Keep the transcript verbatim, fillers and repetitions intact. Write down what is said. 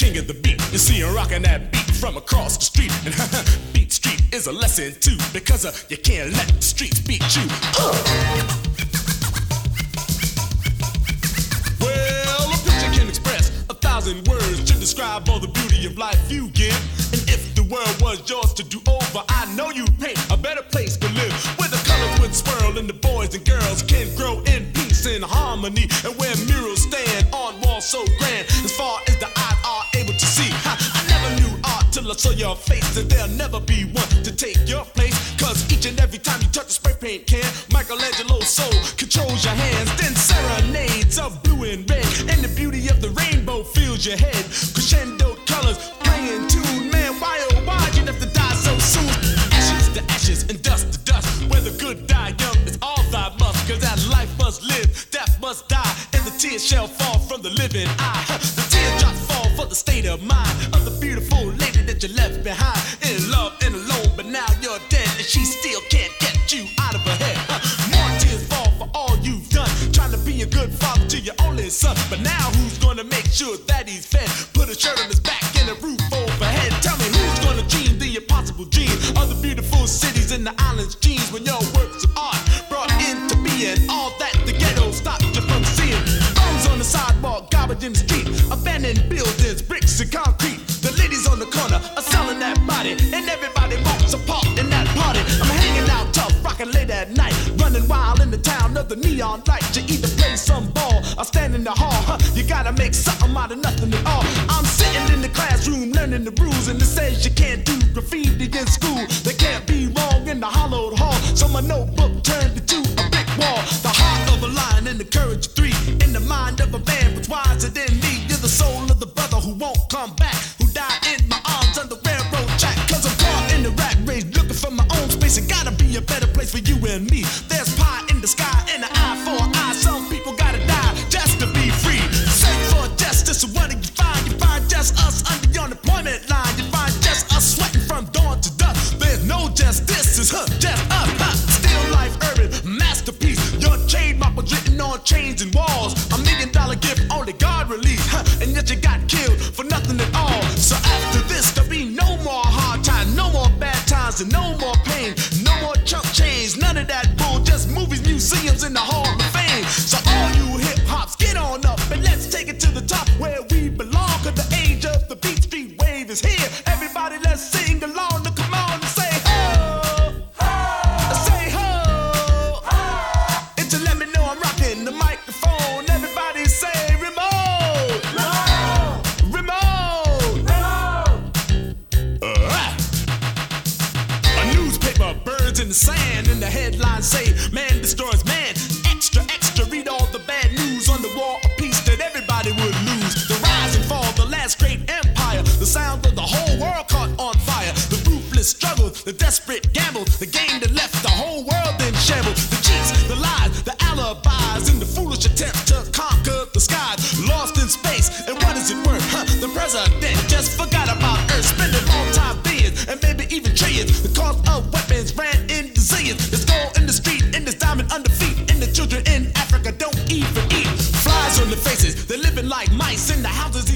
king of the beat. You see him rocking that beat from across the street. And Beat Street is a lesson too, because uh, you can't let the streets beat you. Uh. Well, a picture can express a thousand words to describe all the beauty of life you give. And if the world was yours to do over, I know you'd paint a better place to live, where the colors would swirl and the boys and girls can grow in peace and harmony, and where murals stand on walls so grand as far as the eyes are able to see. Ha, I never knew art till I saw your face, and there'll never be one to take your place, cause each and every time you touch a spray paint can, Michelangelo's soul controls your hands. Then serenades of blue and red, and the beauty of the rainbow fills your head. Crescendo colors playing tune, man, why oh why you'd have to die so soon? Ashes to ashes and dust to dust, where the good die young is all thy must, cause that life must live, death must die, and the tears shall fall from the living eye. The teardrops fall for the state of mind of the beautiful lady that you left behind, in love and alone, but now you're dead and she still can't get you out of her head. More tears fall for all you've done, trying to be a good father to your only son, but now who's gonna make sure that he's fed? Put a shirt on his back and a roof overhead. Tell me who's gonna dream the impossible dream of the beautiful cities and the islands' dreams, when your works of art brought into being all that the ghetto stopped you from seeing. Bums on the sidewalk, garbage in the street, abandoned buildings, bricks and concrete. The ladies on the corner are selling that body, and everybody wants a part in that party. I'm hanging out tough, rocking late at night, running wild in the town of the neon lights. You either play some ball or stand in the hall, huh? You gotta make something out of nothing at all. I'm sitting in the classroom learning the rules, and it says you can't do graffiti in school. They can't be wrong in the hollowed hall, so my notebook turned into a brick wall. The heart of a lion and the courage of three, in the mind of a man what's wiser than me. You're the soul of the brother who won't come back, who died in my arms on the railroad track. Cause I'm caught in the rat race, looking for my own space. It gotta be a better place for you and me. There's pie in the sky and an eye for an eye. Some people gotta die just to be free. Search for justice, what do you find? You find just us under the unemployment line. You find just us sweating from dawn to dusk. There's no justice, it's huh, just us. Huh. Still life urban, masterpiece. Your trademark was written on chains and walls. A million dollar gift only God released, huh? And yet you got killed for nothing at all. So after this, there'll be no more hard times, no more bad times, and no more pain, no more chump change, none of that bull. Just movies, museums, and the Hall of Fame. So all you hip hops, get on up and let's take it to the top where we belong. Cause the age of the Beat Street wave is here. Everybody, let's sing along. Now come on and say ho, ho. Say ho, ho. And to let me know I'm rocking the microphone. Everybody say remote, remote, remote, remote. Uh, a newspaper, birds in the sand, and the headlines say man destroys man. Extra, extra, read all the bad news on the war of peace that everybody would lose. The rise and fall, the last great empire, the sound of the whole world caught on fire. The ruthless struggle, the desperate gamble, the game that left the whole world in shambles. The cheats, the lies, the alibis, and the foolish attempt to conquer the skies. Lost in space, and what is it worth? Huh? The president just forgot about Earth, spending multi-billions and maybe even trillions. The cost of weapons ran into zillions. There's gold in the street, and there's diamond under feet, and the children in Africa don't even eat. Flies on the faces, they're living like mice in the houses